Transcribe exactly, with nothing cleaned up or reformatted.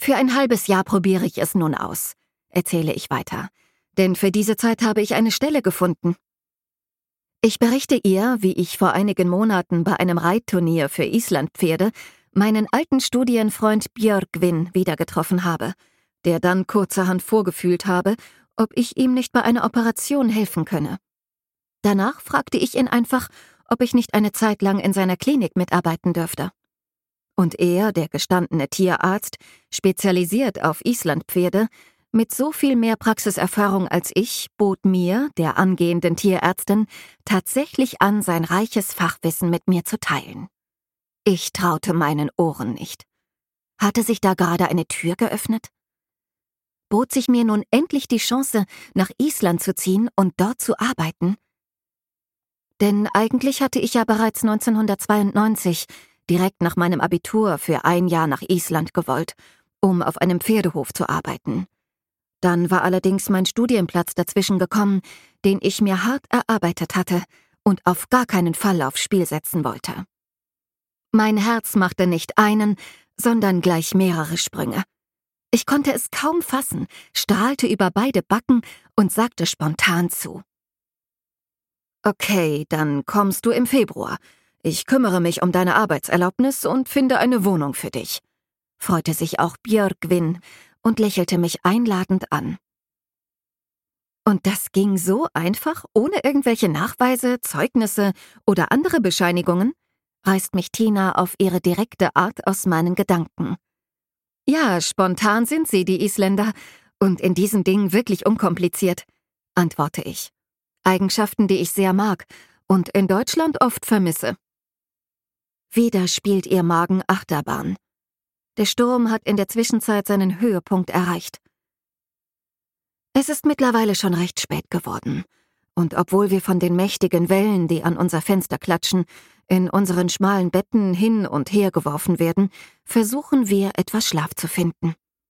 Für ein halbes Jahr probiere ich es nun aus, erzähle ich weiter, denn für diese Zeit habe ich eine Stelle gefunden. Ich berichte ihr, wie ich vor einigen Monaten bei einem Reitturnier für Islandpferde meinen alten Studienfreund Björgvin wieder getroffen habe, der dann kurzerhand vorgefühlt habe, ob ich ihm nicht bei einer Operation helfen könne. Danach fragte ich ihn einfach, ob ich nicht eine Zeit lang in seiner Klinik mitarbeiten dürfte. Und er, der gestandene Tierarzt, spezialisiert auf Islandpferde, mit so viel mehr Praxiserfahrung als ich, bot mir, der angehenden Tierärztin, tatsächlich an, sein reiches Fachwissen mit mir zu teilen. Ich traute meinen Ohren nicht. Hatte sich da gerade eine Tür geöffnet? Bot sich mir nun endlich die Chance, nach Island zu ziehen und dort zu arbeiten? Denn eigentlich hatte ich ja bereits neunzehnhundertzweiundneunzig direkt nach meinem Abitur für ein Jahr nach Island gewollt, um auf einem Pferdehof zu arbeiten. Dann war allerdings mein Studienplatz dazwischen gekommen, den ich mir hart erarbeitet hatte und auf gar keinen Fall aufs Spiel setzen wollte. Mein Herz machte nicht einen, sondern gleich mehrere Sprünge. Ich konnte es kaum fassen, strahlte über beide Backen und sagte spontan zu. »Okay, dann kommst du im Februar. Ich kümmere mich um deine Arbeitserlaubnis und finde eine Wohnung für dich«, freute sich auch Björgvin und lächelte mich einladend an. Und das ging so einfach, ohne irgendwelche Nachweise, Zeugnisse oder andere Bescheinigungen, reißt mich Tina auf ihre direkte Art aus meinen Gedanken. Ja, spontan sind sie, die Isländer, und in diesen Dingen wirklich unkompliziert, antworte ich. Eigenschaften, die ich sehr mag und in Deutschland oft vermisse. Wieder spielt ihr Magen Achterbahn. Der Sturm hat in der Zwischenzeit seinen Höhepunkt erreicht. Es ist mittlerweile schon recht spät geworden. Und obwohl wir von den mächtigen Wellen, die an unser Fenster klatschen, in unseren schmalen Betten hin und her geworfen werden, versuchen wir, etwas Schlaf zu finden.